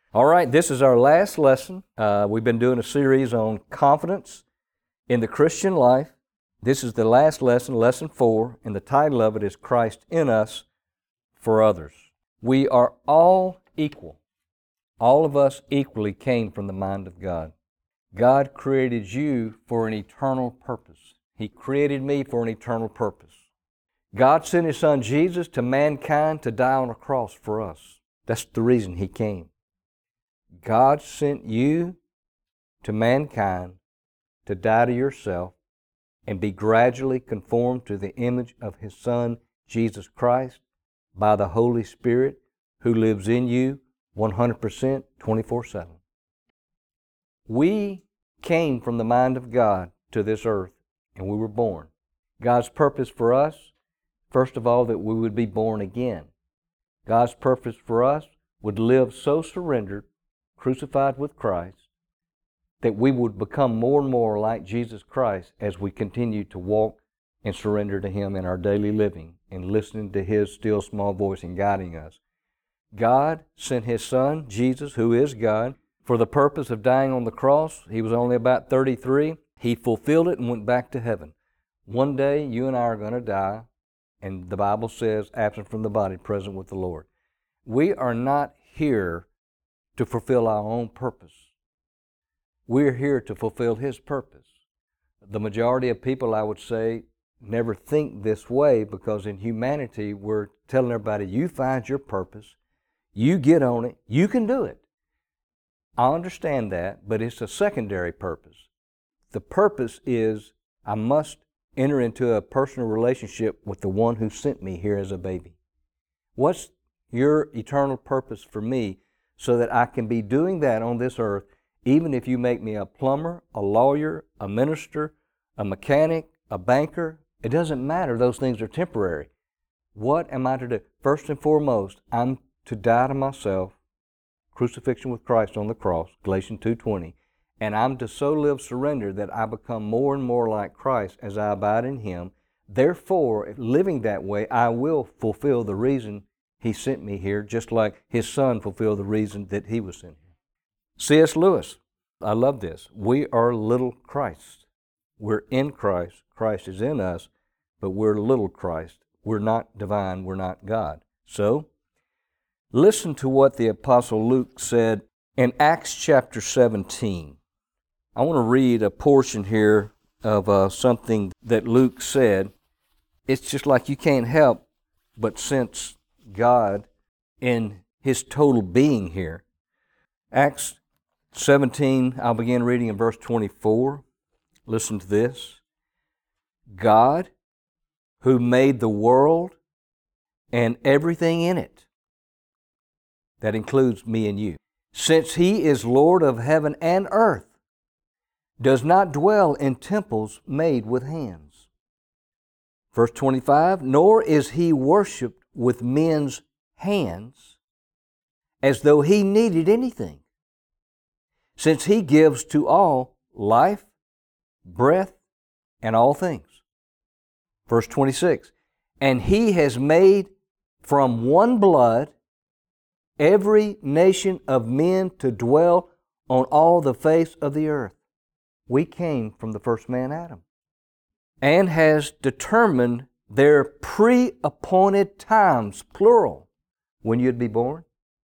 All right, this is our last lesson. We've been doing a series on confidence in the Christian life. This is the last lesson, lesson 4, and the title of it is Christ in Us for Others. We are all equal. All of us equally came from the mind of God. God created you for an eternal purpose. He created me for an eternal purpose. God sent His Son Jesus to mankind to die on a cross for us. That's the reason He came. God sent you to mankind to die to yourself and be gradually conformed to the image of His Son, Jesus Christ, by the Holy Spirit who lives in you 100% 24/7. We came from the mind of God to this earth, and we were born. God's purpose for us, first of all, that we would be born again. God's purpose for us would live so surrendered, crucified with Christ, that we would become more and more like Jesus Christ as we continue to walk and surrender to Him in our daily living and listening to His still small voice and guiding us. God sent His Son, Jesus, who is God, for the purpose of dying on the cross. He was only about 33. He fulfilled it and went back to heaven. One day, you and I are going to die, and the Bible says, absent from the body, present with the Lord. We are not here to fulfill our own purpose. We're here to fulfill His purpose. The majority of people, I would say, never think this way because in humanity, we're telling everybody, you find your purpose, you get on it, you can do it. I understand that, but it's a secondary purpose. The purpose is I must enter into a personal relationship with the one who sent me here as a baby. What's your eternal purpose for me so that I can be doing that on this earth, even if you make me a plumber, a lawyer, a minister, a mechanic, a banker? It doesn't matter. Those things are temporary. What am I to do? First and foremost, I'm to die to myself, crucifixion with Christ on the cross, Galatians 2:20, and I'm to so live surrender that I become more and more like Christ as I abide in Him. Therefore, living that way, I will fulfill the reason He sent me here, just like His Son fulfilled the reason that He was sent here. C.S. Lewis, I love this. We are little Christ. We're in Christ. Christ is in us, but we're little Christ. We're not divine. We're not God. So, listen to what the Apostle Luke said in Acts chapter 17. I want to read a portion here of something that Luke said. It's just like you can't help but sense God in His total being here. Acts 17, I'll begin reading in verse 24. Listen to this. God, who made the world and everything in it, that includes me and you, since He is Lord of heaven and earth, does not dwell in temples made with hands. Verse 25, nor is He worshipped with men's hands as though He needed anything, since He gives to all life, breath, and all things. Verse 26, and He has made from one blood every nation of men to dwell on all the face of the earth. We came from the first man, Adam, and has determined their pre-appointed times, plural, when you'd be born.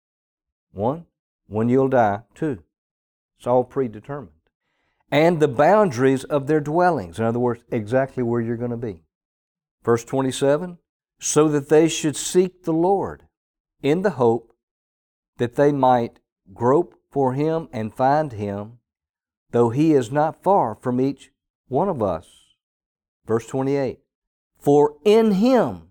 1, when you'll die. 2, it's all predetermined. And the boundaries of their dwellings, in other words, exactly where you're going to be. Verse 27, so that they should seek the Lord in the hope that they might grope for Him and find Him, though He is not far from each one of us. Verse 28, for in Him,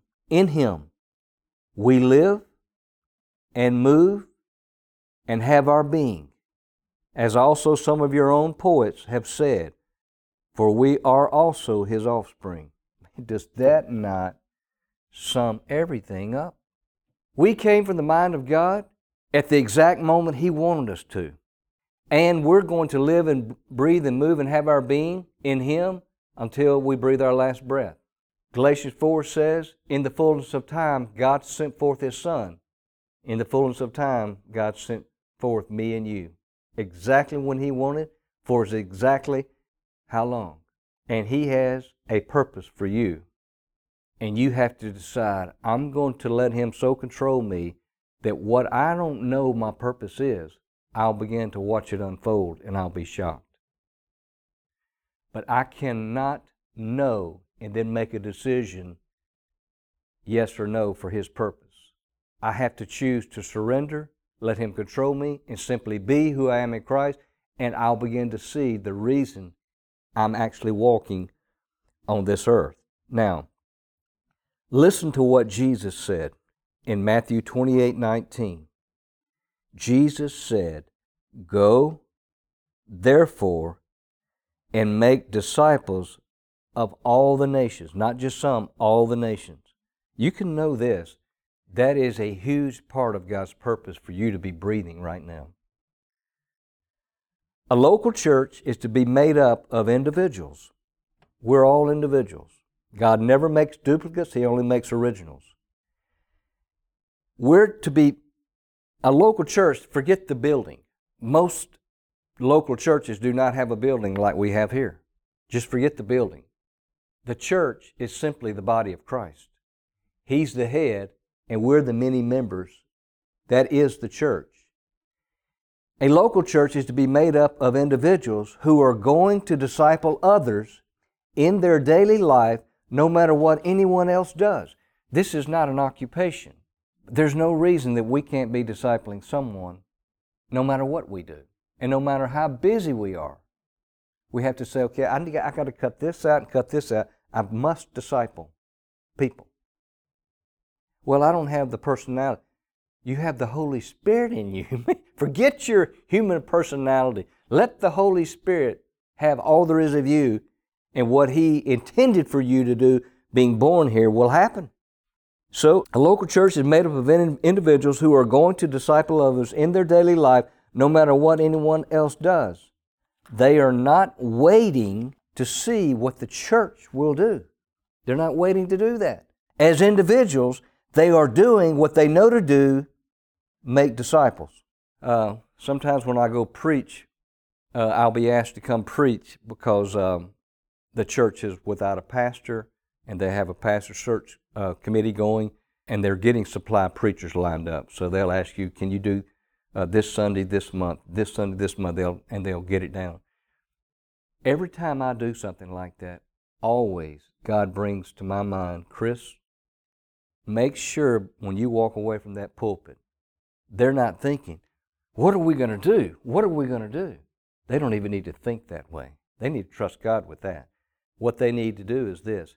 we live and move and have our being, as also some of your own poets have said, for we are also His offspring. Does that not sum everything up? We came from the mind of God at the exact moment He wanted us to. And we're going to live and breathe and move and have our being in Him until we breathe our last breath. Galatians 4 says, in the fullness of time, God sent forth His Son. In the fullness of time, God sent forth me and you. Exactly when He wanted, for exactly how long. And He has a purpose for you. And you have to decide, I'm going to let Him so control me that what I don't know my purpose is, I'll begin to watch it unfold and I'll be shocked. But I cannot know and then make a decision, yes or no, for His purpose. I have to choose to surrender, let Him control me, and simply be who I am in Christ, and I'll begin to see the reason I'm actually walking on this earth. Now, listen to what Jesus said in Matthew 28:19. Jesus said, "Go, therefore, and make disciples of all the nations," not just some, all the nations. You can know this. That is a huge part of God's purpose for you to be breathing right now. A local church is to be made up of individuals. We're all individuals. God never makes duplicates, He only makes originals. We're to be a local church, forget the building. Most local churches do not have a building like we have here. Just forget the building. The church is simply the body of Christ. He's the head, and we're the many members. That is the church. A local church is to be made up of individuals who are going to disciple others in their daily life, no matter what anyone else does. This is not an occupation. There's no reason that we can't be discipling someone, no matter what we do, and no matter how busy we are. We have to say, okay, I got to cut this out and cut this out. I must disciple people. Well, I don't have the personality. You have the Holy Spirit in you. Forget your human personality. Let the Holy Spirit have all there is of you, and what He intended for you to do, being born here, will happen. So, a local church is made up of individuals who are going to disciple others in their daily life, no matter what anyone else does. They are not waiting to see what the church will do. They're not waiting to do that. As individuals, they are doing what they know to do, make disciples. Sometimes when I go preach, I'll be asked to come preach because the church is without a pastor, and they have a pastor search committee going, and they're getting supply preachers lined up. So they'll ask you, can you do this Sunday, this month, this Sunday, this month, they'll get it down. Every time I do something like that, always God brings to my mind, Chris, make sure when you walk away from that pulpit, they're not thinking, what are we going to do? What are we going to do? They don't even need to think that way. They need to trust God with that. What they need to do is this.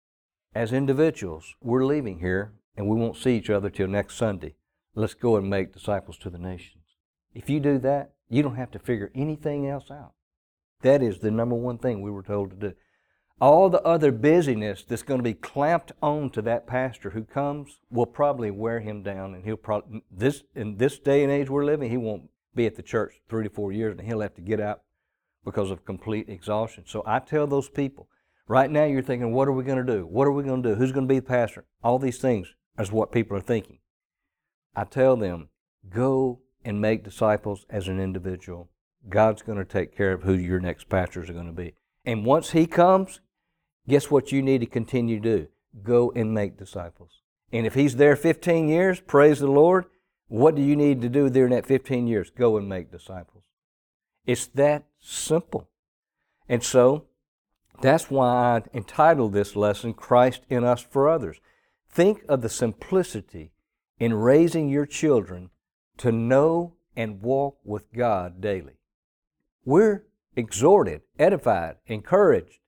As individuals, we're leaving here and we won't see each other till next Sunday. Let's go and make disciples to the nations. If you do that, you don't have to figure anything else out. That is the number one thing we were told to do. All the other busyness that's going to be clamped on to that pastor who comes will probably wear him down, and he'll probably, in this day and age we're living, he won't be at the church 3 to 4 years, and he'll have to get out because of complete exhaustion. So I tell those people, right now you're thinking, what are we going to do? What are we going to do? Who's going to be the pastor? All these things is what people are thinking. I tell them, go and make disciples as an individual. God's going to take care of who your next pastors are going to be. And once He comes, guess what you need to continue to do? Go and make disciples. And if He's there 15 years, praise the Lord, what do you need to do during that 15 years? Go and make disciples. It's that simple. And so, that's why I entitled this lesson, Christ in Us for Others. Think of the simplicity in raising your children to know and walk with God daily. We're exhorted, edified, encouraged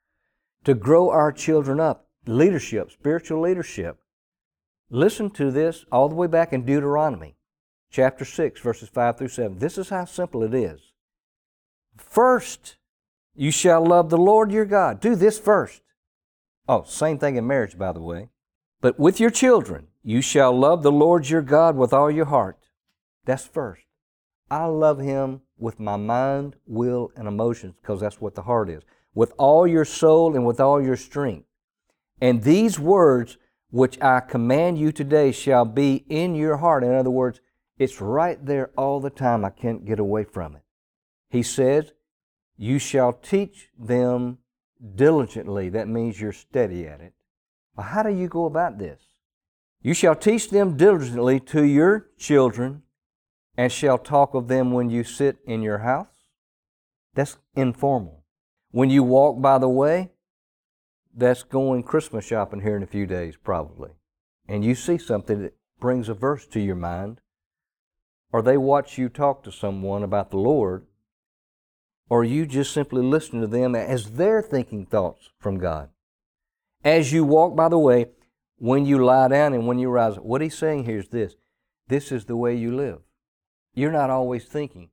to grow our children up. Leadership, spiritual leadership. Listen to this all the way back in Deuteronomy, chapter 6, verses 5 through 7. This is how simple it is. First, you shall love the Lord your God. Do this first. Oh, same thing in marriage, by the way. But with your children, you shall love the Lord your God with all your heart. That's first. I love Him with my mind, will, and emotions, because that's what the heart is. With all your soul and with all your strength. And these words which I command you today shall be in your heart. In other words, It's right there all the time. I can't get away from it. He says, you shall teach them diligently. That means you're steady at it. Well, how do you go about this? You shall teach them diligently to your children, and shall talk of them when you sit in your house. That's informal. When you walk by the way, that's going Christmas shopping here in a few days probably, and you see something that brings a verse to your mind, or they watch you talk to someone about the Lord, or you just simply listen to them as they're thinking thoughts from God. As you walk by the way, when you lie down and when you rise, what he's saying here is this. This is the way you live. You're not always thinking,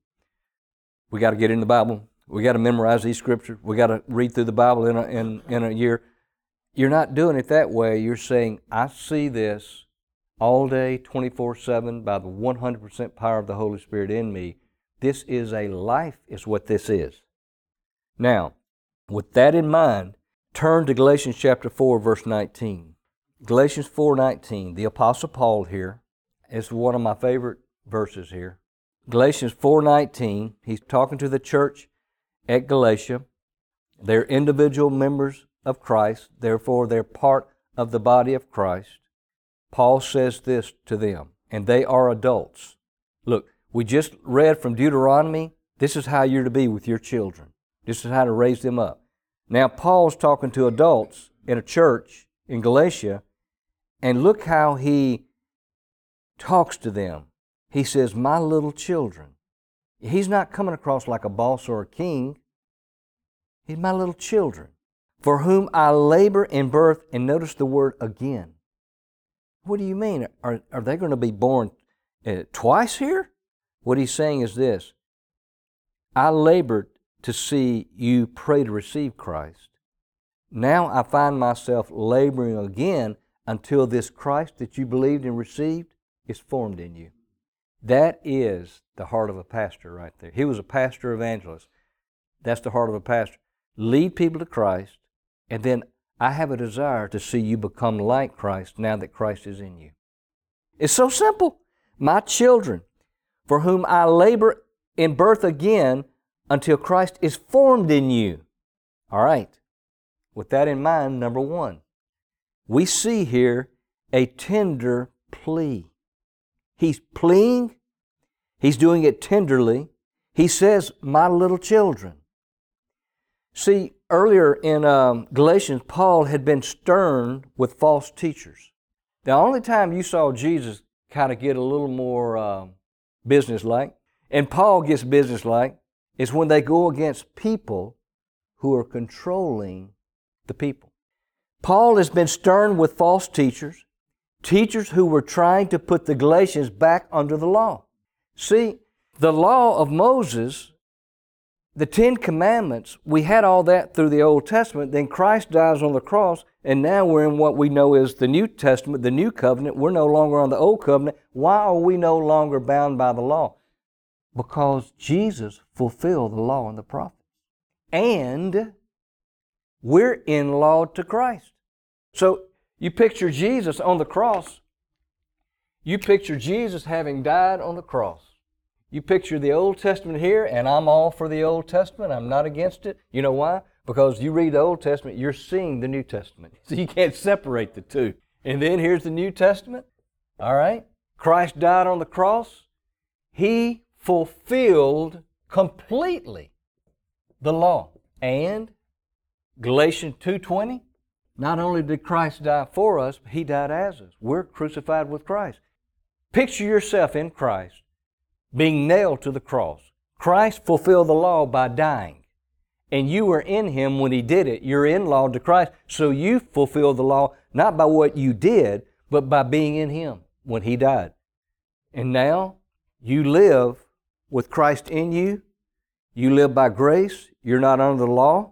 we got to get in the Bible, we got to memorize these scriptures, we got to read through the Bible in a year. You're not doing it that way. You're saying, I see this all day, 24/7, by the 100% power of the Holy Spirit in me. This is a life, is what this is. Now, with that in mind, turn to Galatians chapter 4, verse 19. Galatians 4:19, the Apostle Paul here, is one of my favorite verses here. Galatians 4:19, he's talking to the church at Galatia. They're individual members of Christ, therefore they're part of the body of Christ. Paul says this to them, and they are adults. Look, we just read from Deuteronomy, this is how you're to be with your children. This is how to raise them up. Now Paul's talking to adults in a church in Galatia, and look how he talks to them. He says, my little children. He's not coming across like a boss or a king. He's my little children, for whom I labor in birth. And notice the word again. What do you mean? Are they going to be born twice here? What he's saying is this. I labored to see you pray to receive Christ. Now I find myself laboring again until this Christ that you believed and received is formed in you. That is the heart of a pastor right there. He was a pastor evangelist. That's the heart of a pastor. Lead people to Christ, and then I have a desire to see you become like Christ now that Christ is in you. It's so simple. My children, for whom I labor in birth again until Christ is formed in you. All right. With that in mind, number one, we see here a tender plea. He's pleading. He's doing it tenderly. He says, my little children. See, earlier in Galatians, Paul had been stern with false teachers. The only time you saw Jesus kind of get a little more businesslike, and Paul gets businesslike, is when they go against people who are controlling the people. Paul has been stern with false teachers, teachers who were trying to put the Galatians back under the law. See, the law of Moses, the Ten Commandments, we had all that through the Old Testament. Then Christ dies on the cross, and now we're in what we know is the New Testament, the New Covenant. We're no longer on the Old Covenant. Why are we no longer bound by the law? Because Jesus fulfilled the law and the prophets. And we're in law to Christ. So you picture Jesus on the cross. You picture Jesus having died on the cross. You picture the Old Testament here, and I'm all for the Old Testament. I'm not against it. You know why? Because you read the Old Testament, you're seeing the New Testament. So you can't separate the two. And then here's the New Testament. All right? Christ died on the cross. He fulfilled completely the law. And Galatians 2:20, not only did Christ die for us, but He died as us. We're crucified with Christ. Picture yourself in Christ being nailed to the cross. Christ fulfilled the law by dying. And you were in Him when He did it. You're in law to Christ. So you fulfilled the law not by what you did, but by being in Him when He died. And now you live with Christ in you. You live by grace. You're not under the law.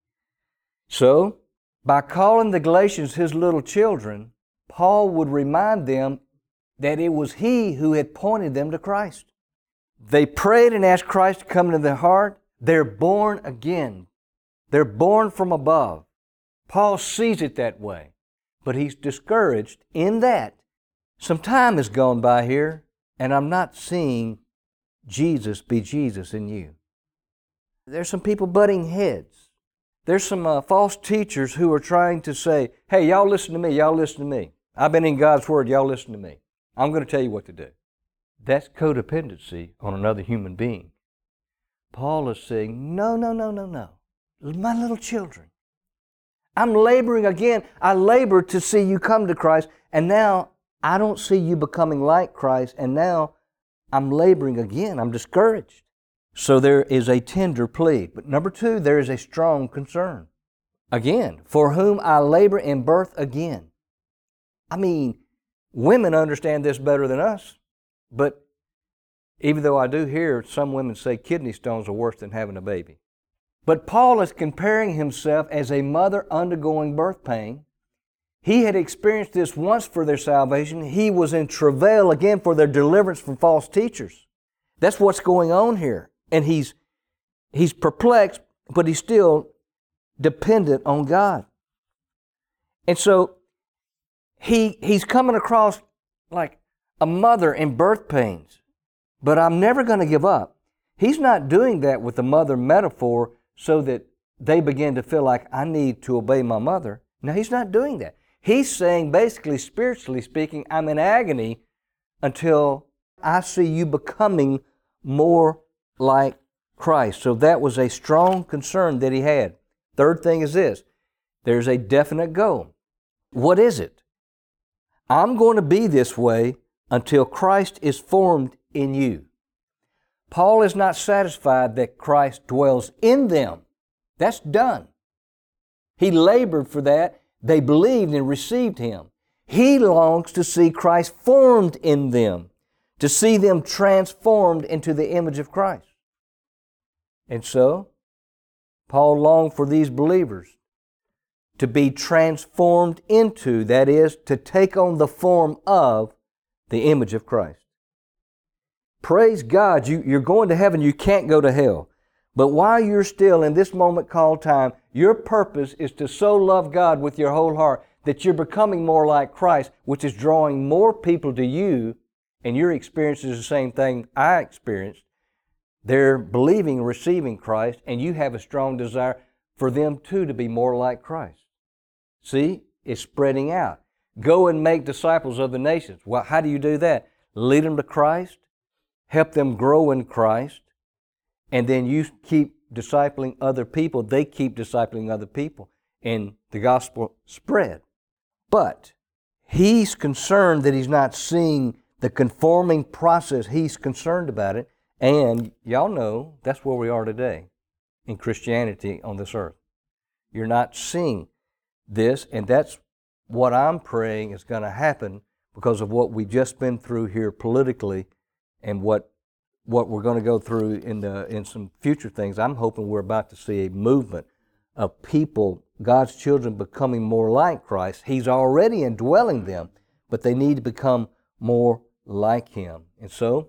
So, by calling the Galatians His little children, Paul would remind them that it was He who had pointed them to Christ. They prayed and asked Christ to come into their heart. They're born again. They're born from above. Paul sees it that way. But he's discouraged in that. Some time has gone by here. and I'm not seeing Jesus be Jesus in you. There's some people butting heads. There's some false teachers who are trying to say, hey, y'all listen to me, y'all listen to me. I've been in God's Word, y'all listen to me. I'm going to tell you what to do. That's codependency on another human being. Paul is saying, no. My little children. I'm laboring again. I labor to see you come to Christ, and now I don't see you becoming like Christ, and now I'm laboring again. I'm discouraged. So there is a tender plea. But number two, there is a strong concern. Again, for whom I labor in birth again. I mean, women understand this better than us, but even though I do hear some women say kidney stones are worse than having a baby. But Paul is comparing himself as a mother undergoing birth pain. He had experienced this once for their salvation. He was in travail again for their deliverance from false teachers. That's what's going on here. And he's perplexed, but he's still dependent on God. And so he's coming across like a mother in birth pains. But I'm never going to give up. He's not doing that with the mother metaphor so that they begin to feel like I need to obey my mother. No, he's not doing that. He's saying, basically, spiritually speaking, I'm in agony until I see you becoming more like Christ. So that was a strong concern that he had. Third thing is this. There's a definite goal. What is it? I'm going to be this way until Christ is formed in you. Paul is not satisfied that Christ dwells in them. That's done. He labored for that. They believed and received Him. He longs to see Christ formed in them, to see them transformed into the image of Christ. And so, Paul longed for these believers to be transformed into, that is, to take on the form of the image of Christ. Praise God, you're going to heaven, you can't go to hell. But while you're still in this moment called time, your purpose is to so love God with your whole heart that you're becoming more like Christ, which is drawing more people to you, and your experience is the same thing I experienced. They're believing and receiving Christ, and you have a strong desire for them too to be more like Christ. See, it's spreading out. Go and make disciples of the nations. Well, how do you do that? Lead them to Christ, help them grow in Christ, and then you keep discipling other people. They keep discipling other people, and the gospel spread. But he's concerned that he's not seeing the conforming process. He's concerned about it, and y'all know that's where we are today in Christianity on this earth. You're not seeing this, and that's what I'm praying is going to happen because of what we've just been through here politically and what we're going to go through in some future things. I'm hoping we're about to see a movement of people, God's children, becoming more like Christ. He's already indwelling them, but they need to become more like Him. And so,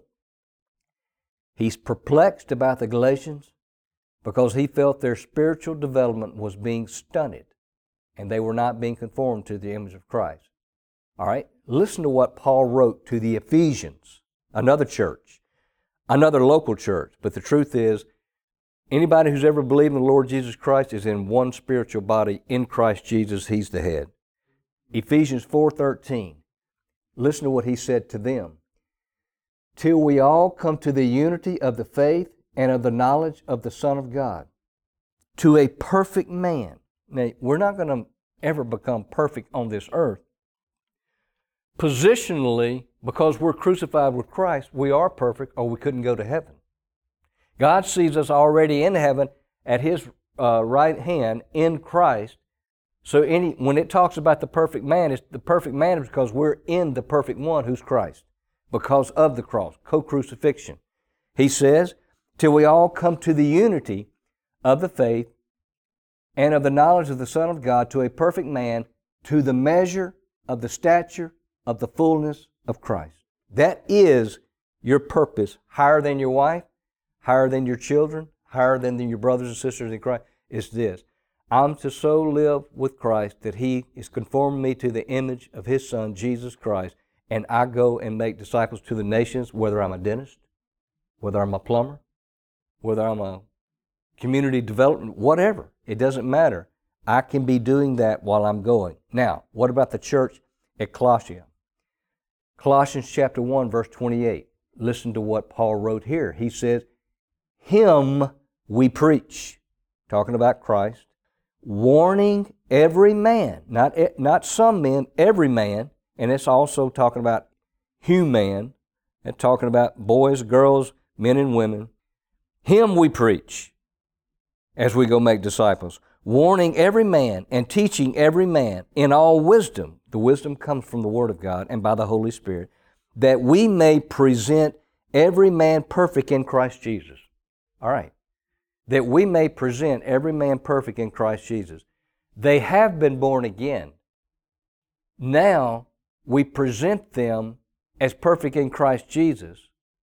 he's perplexed about the Galatians because he felt their spiritual development was being stunted and they were not being conformed to the image of Christ. All right, listen to what Paul wrote to the Ephesians, another church, another local church. But the truth is, anybody who's ever believed in the Lord Jesus Christ is in one spiritual body in Christ Jesus. He's the head. Ephesians 4:13. Listen to what he said to them. Till we all come to the unity of the faith and of the knowledge of the Son of God, to a perfect man. Now, we're not going to ever become perfect on this earth. Positionally, because we're crucified with Christ, we are perfect or we couldn't go to heaven. God sees us already in heaven at His right hand in Christ. So when it talks about the perfect man, it's the perfect man is because we're in the perfect one who's Christ because of the cross, co-crucifixion. He says, till we all come to the unity of the faith and of the knowledge of the Son of God, to a perfect man, to the measure of the stature of the fullness of Christ. That is your purpose, higher than your wife, higher than your children, higher than your brothers and sisters in Christ. It's this. I'm to so live with Christ that He is conforming me to the image of His Son, Jesus Christ, and I go and make disciples to the nations, whether I'm a dentist, whether I'm a plumber, whether I'm a community development, whatever. It doesn't matter. I can be doing that while I'm going. Now, what about the church at Colossia? Colossians chapter 1, verse 28. Listen to what Paul wrote here. He says, Him we preach, talking about Christ, warning every man, not some men, every man, and it's also talking about human, and talking about boys, girls, men and women. Him we preach as we go make disciples, warning every man and teaching every man in all wisdom. The wisdom comes from the Word of God and by the Holy Spirit, that we may present every man perfect in Christ Jesus. All right. That we may present every man perfect in Christ Jesus. They have been born again. Now we present them as perfect in Christ Jesus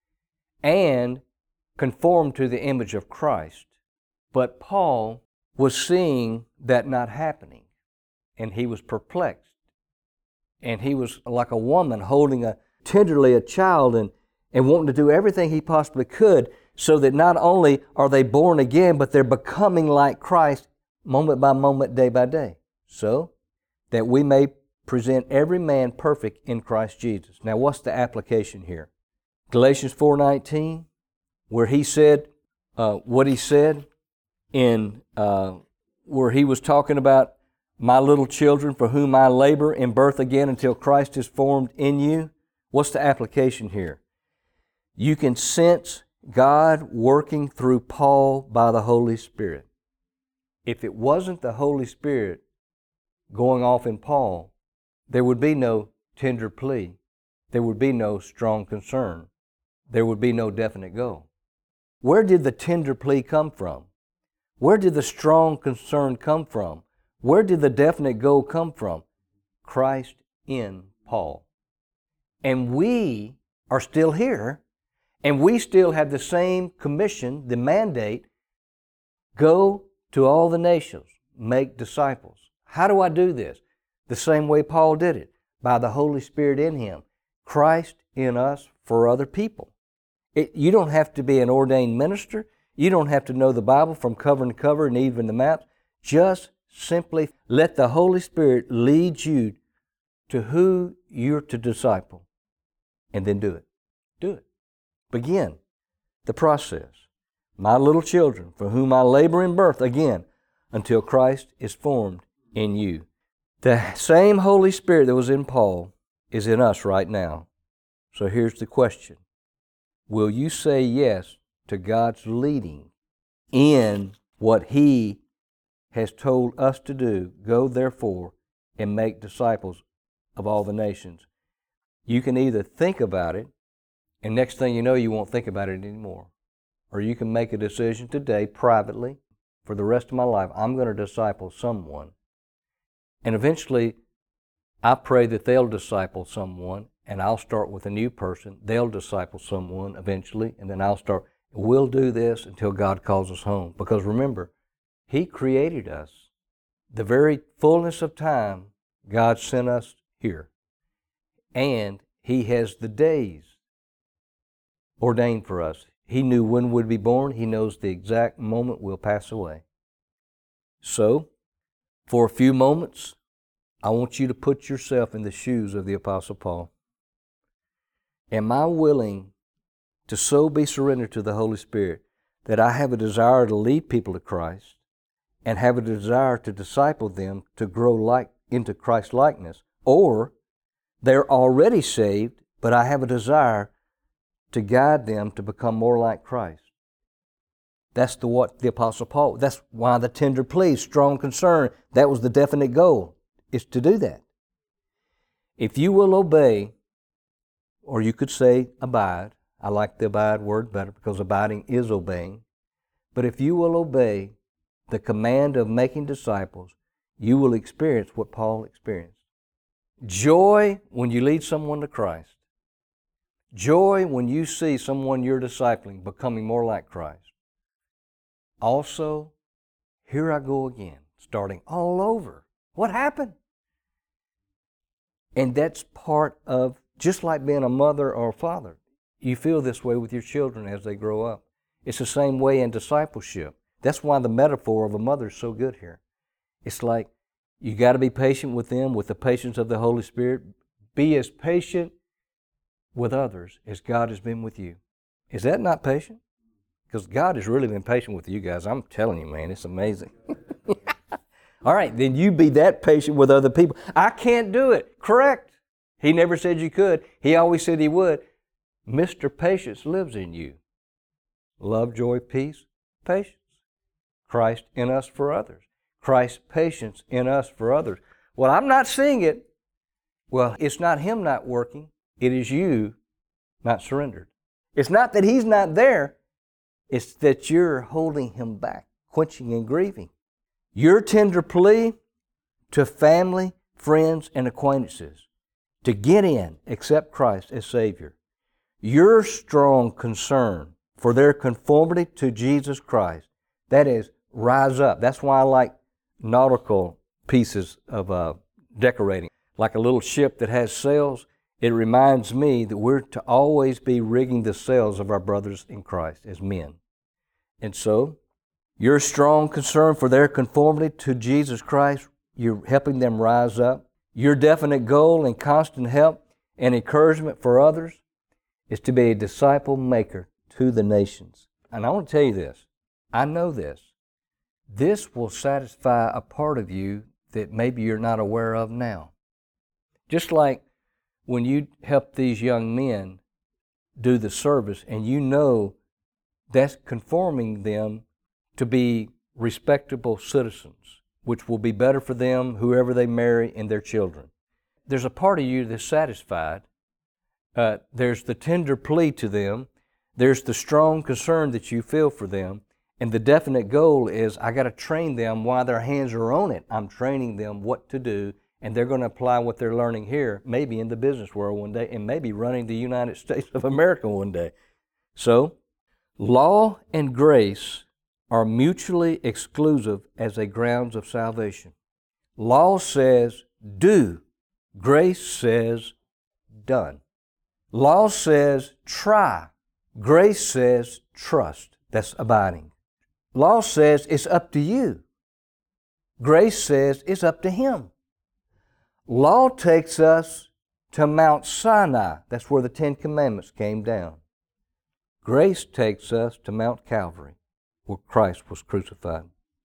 and conform to the image of Christ. But Paul was seeing that not happening, and he was perplexed. And he was like a woman holding tenderly a child and wanting to do everything he possibly could so that not only are they born again, but they're becoming like Christ moment by moment, day by day. So that we may present every man perfect in Christ Jesus. Now, what's the application here? Galatians 4:19, where he said what he said in where he was talking about my little children for whom I labor in birth again until Christ is formed in you. What's the application here? You can sense God working through Paul by the Holy Spirit. If it wasn't the Holy Spirit going off in Paul, there would be no tender plea. There would be no strong concern. There would be no definite goal. Where did the tender plea come from? Where did the strong concern come from? Where did the definite goal come from? Christ in Paul. And we are still here, and we still have the same commission, the mandate, go to all the nations, make disciples. How do I do this? The same way Paul did it, by the Holy Spirit in him. Christ in us for other people. You don't have to be an ordained minister. You don't have to know the Bible from cover to cover and even the maps. Just simply let the Holy Spirit lead you to who you're to disciple, and then do it. Do it. Begin the process. My little children, for whom I labor in birth again, until Christ is formed in you. The same Holy Spirit that was in Paul is in us right now. So here's the question. Will you say yes to God's leading in what He has told us to do? Go therefore and make disciples of all the nations. You can either think about it, and next thing you know, you won't think about it anymore. Or you can make a decision today, privately, for the rest of my life, I'm going to disciple someone. And eventually, I pray that they'll disciple someone, and I'll start with a new person. They'll disciple someone eventually, and then I'll start. We'll do this until God calls us home. Because remember, He created us. The very fullness of time, God sent us here. And He has the days ordained for us. He knew when we'd be born. He knows the exact moment we'll pass away. So, for a few moments, I want you to put yourself in the shoes of the Apostle Paul. Am I willing to so be surrendered to the Holy Spirit that I have a desire to lead people to Christ and have a desire to disciple them to grow into Christ likeness? Or they're already saved, but I have a desire to guide them to become more like Christ. That's what the Apostle Paul, that's why the tender plea, strong concern, that was the definite goal, is to do that. If you will obey, or you could say abide, I like the abide word better because abiding is obeying, but if you will obey the command of making disciples, you will experience what Paul experienced. Joy when you lead someone to Christ. Joy when you see someone you're discipling becoming more like Christ. Also, here I go again, starting all over. What happened? And that's part of Just like being a mother or a father. You feel this way with your children as they grow up. It's the same way in discipleship. That's why the metaphor of a mother is so good here. It's like you got to be patient with them with the patience of the Holy Spirit. Be as patient with others as God has been with you. Is that not patient? Because God has really been patient with you guys. I'm telling you, man, it's amazing. All right, then you be that patient with other people. I can't do it. Correct. He never said you could. He always said He would. Mr. Patience lives in you. Love, joy, peace, patience. Christ in us for others. Christ's patience in us for others. Well, I'm not seeing it. Well, it's not Him not working. It is you not surrendered. It's not that He's not there. It's that you're holding Him back, quenching and grieving. Your tender plea to family, friends, and acquaintances to get in, accept Christ as Savior. Your strong concern for their conformity to Jesus Christ. That is, rise up. That's why I like nautical pieces of decorating. Like a little ship that has sails, it reminds me that we're to always be rigging the sails of our brothers in Christ as men. And so, your strong concern for their conformity to Jesus Christ, you're helping them rise up. Your definite goal and constant help and encouragement for others is to be a disciple maker to the nations. And I want to tell you this. I know this. This will satisfy a part of you that maybe you're not aware of now. Just like when you help these young men do the service and you know that's conforming them to be respectable citizens, which will be better for them, whoever they marry, and their children. There's a part of you that's satisfied. There's the tender plea to them. There's the strong concern that you feel for them. And the definite goal is, I got to train them while their hands are on it. I'm training them what to do, and they're going to apply what they're learning here, maybe in the business world one day, and maybe running the United States of America one day. So, law and grace are mutually exclusive as a grounds of salvation. Law says, do. Grace says, done. Law says, try. Grace says, trust. That's abiding. Law says, it's up to you. Grace says, it's up to Him. Law takes us to Mount Sinai. That's where the Ten Commandments came down. Grace takes us to Mount Calvary, where Christ was crucified.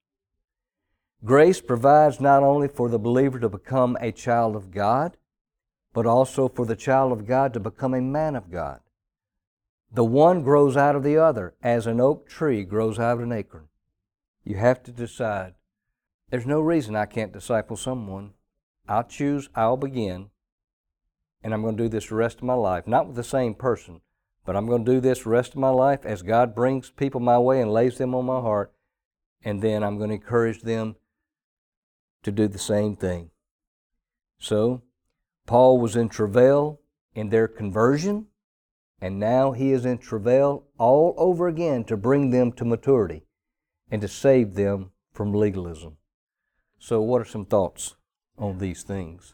Grace provides not only for the believer to become a child of God, but also for the child of God to become a man of God. The one grows out of the other, as an oak tree grows out of an acorn. You have to decide. There's no reason I can't disciple someone. I'll choose, I'll begin, and I'm going to do this the rest of my life. Not with the same person, but I'm going to do this the rest of my life as God brings people my way and lays them on my heart, and then I'm going to encourage them to do the same thing. So, Paul was in travail in their conversion, and now he is in travail all over again to bring them to maturity and to save them from legalism. So what are some thoughts on these things?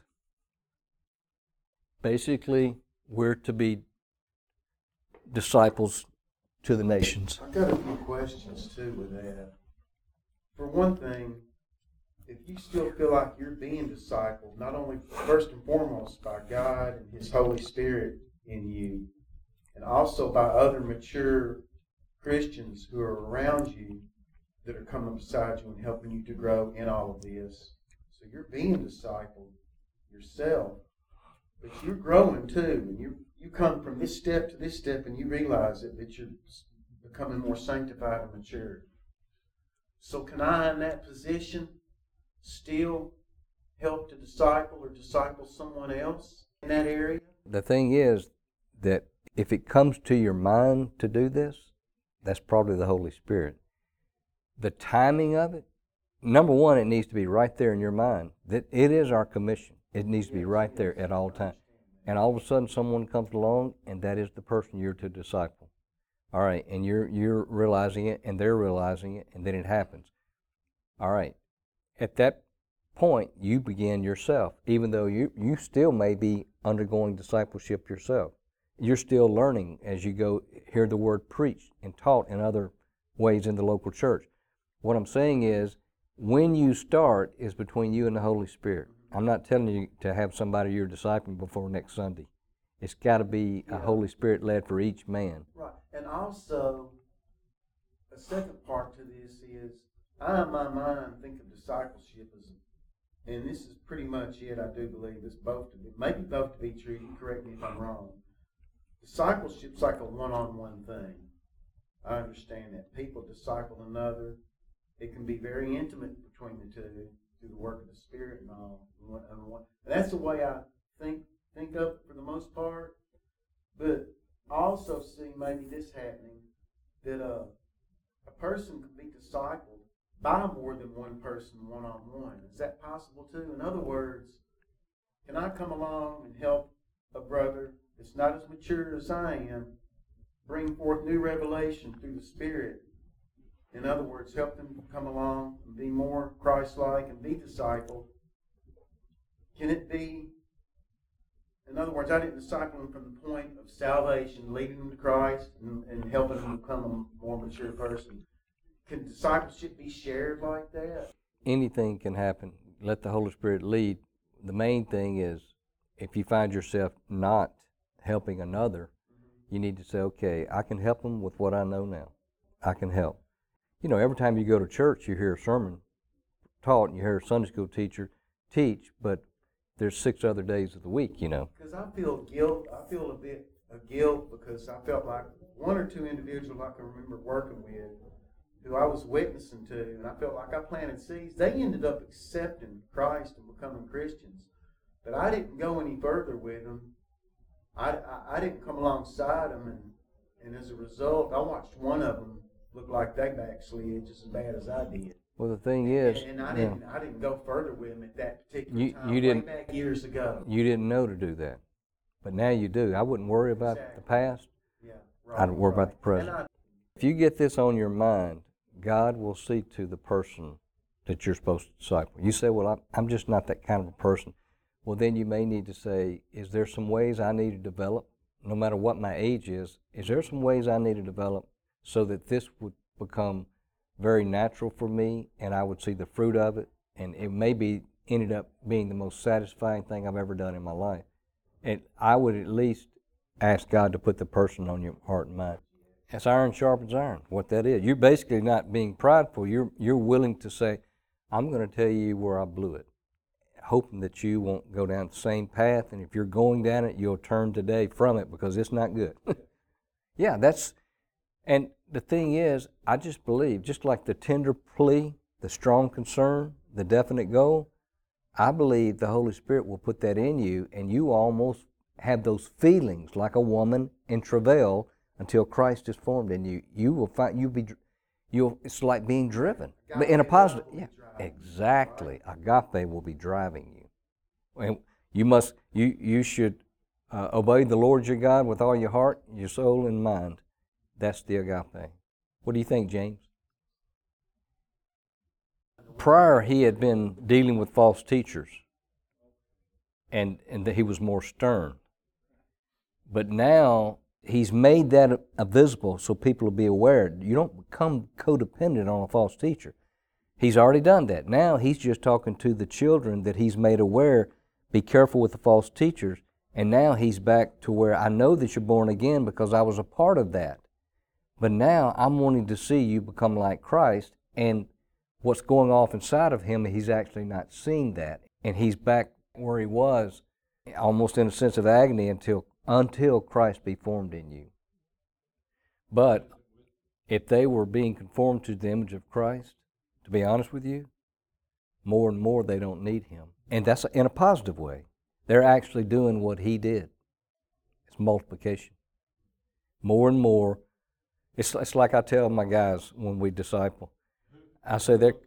Basically, we're to be disciples to the nations. I've got a few questions too with that. For one thing, if you still feel like you're being discipled, not only first and foremost by God and His Holy Spirit in you, and also by other mature Christians who are around you that are coming beside you and helping you to grow in all of this. So you're being discipled yourself, but you're growing too, and you come from this step to this step, and you realize that you're becoming more sanctified and mature. So can I, in that position, still help to disciple or disciple someone else in that area? The thing is that if it comes to your mind to do this, that's probably the Holy Spirit. The timing of it, number one, it needs to be right there in your mind. That it is our commission. It needs to be right there at all times. And all of a sudden someone comes along and that is the person you're to disciple. All right, and you're realizing it and they're realizing it, and then it happens. All right, at that point, you begin yourself, even though you still may be undergoing discipleship yourself. You're still learning as you go hear the word preached and taught in other ways in the local church. What I'm saying is, when you start is between you and the Holy Spirit. I'm not telling you to have somebody you're discipling before next Sunday. It's got to be a Holy Spirit led for each man. Right. And also, a second part to this is, I in my mind think of discipleship as, and this is pretty much it, I do believe this both to be, maybe both to be true, you correct me if I'm wrong. Discipleship's like a one-on-one thing. I understand that. People disciple another. It can be very intimate between the two through the work of the Spirit and all. And that's the way I think of it for the most part. But I also see maybe this happening, that a person could be discipled by more than one person one-on-one. Is that possible too? In other words, can I come along and help a brother that's not as mature as I am bring forth new revelation through the Spirit? In other words, help them come along and be more Christ-like and be discipled. Can it be, in other words, I didn't disciple them from the point of salvation, leading them to Christ and helping them become a more mature person. Can discipleship be shared like that? Anything can happen. Let the Holy Spirit lead. The main thing is, if you find yourself not helping another, you need to say, okay, I can help them with what I know now. I can help. You know, every time you go to church, you hear a sermon taught, and you hear a Sunday school teacher teach, but there's 6 other days of the week, you know. Because I feel guilt. I feel a bit of guilt because I felt like 1 or 2 individuals I can remember working with who I was witnessing to, and I felt like I planted seeds. They ended up accepting Christ and becoming Christians. But I didn't go any further with them. I didn't come alongside them, and as a result, I watched one of them look like they backslid just as bad as I did. Well, the thing is, and I didn't go further with them at that particular time. You didn't, way back years ago. You didn't know to do that, but now you do. I wouldn't worry about the past. Yeah, right, I'd worry about the present. If you get this on your mind, God will see to the person that you're supposed to disciple. You say, well, I'm just not that kind of a person. Well, then you may need to say, is there some ways I need to develop, no matter what my age is there some ways I need to develop so that this would become very natural for me and I would see the fruit of it, and it maybe ended up being the most satisfying thing I've ever done in my life. And I would at least ask God to put the person on your heart and mind. As iron sharpens iron, what that is. You're basically not being prideful. You're willing to say, I'm going to tell you where I blew it, hoping that you won't go down the same path, and if you're going down it, you'll turn today from it because it's not good. Yeah, and the thing is, I just believe, just like the tender plea, the strong concern, the definite goal, I believe the Holy Spirit will put that in you, and you almost have those feelings like a woman in travail until Christ is formed in you. You will find it's like being driven, but in a positive. Yeah, exactly. Agape will be driving you, and you should obey the Lord your God with all your heart, your soul, and mind. That's the agape. What do you think, James? Prior, he had been dealing with false teachers, and he was more stern. But now he's made that visible so people will be aware. You don't become codependent on a false teacher. He's already done that. Now he's just talking to the children that he's made aware, be careful with the false teachers. And now he's back to where I know that you're born again because I was a part of that. But now I'm wanting to see you become like Christ, and what's going off inside of him, he's actually not seeing that. And he's back where he was, almost in a sense of agony until Christ be formed in you. But if they were being conformed to the image of Christ, to be honest with you, more and more they don't need him. And that's in a positive way. They're actually doing what he did. It's multiplication. More and more. It's like I tell my guys when we disciple. I say they're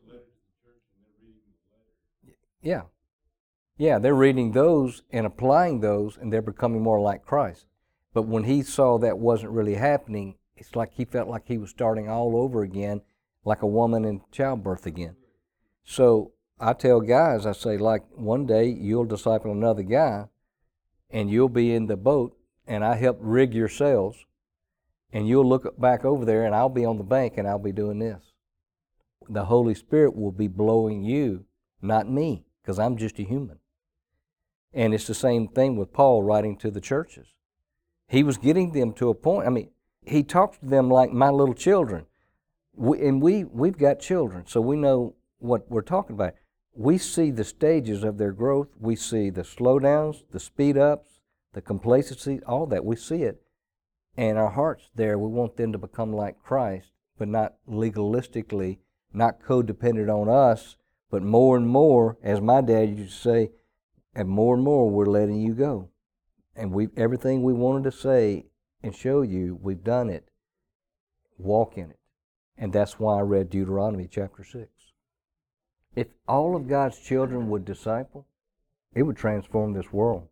they're reading those and applying those, and they're becoming more like Christ. But when he saw that wasn't really happening, it's like he felt like he was starting all over again, like a woman in childbirth again. So I tell guys, I say, like, one day you'll disciple another guy, and you'll be in the boat, and I help rig your sails, and you'll look back over there, and I'll be on the bank, and I'll be doing this. The Holy Spirit will be blowing you, not me, because I'm just a human. And it's the same thing with Paul writing to the churches. He was getting them to a point, I mean, he talks to them like my little children. We've got children, so we know what we're talking about. We see the stages of their growth. We see the slowdowns, the speed ups, the complacency, all that. We see it. And our hearts there, we want them to become like Christ, but not legalistically, not codependent on us, but more and more, as my dad used to say, and more we're letting you go. And everything we wanted to say and show you, we've done it. Walk in it. And that's why I read Deuteronomy chapter 6. If all of God's children would disciple, it would transform this world.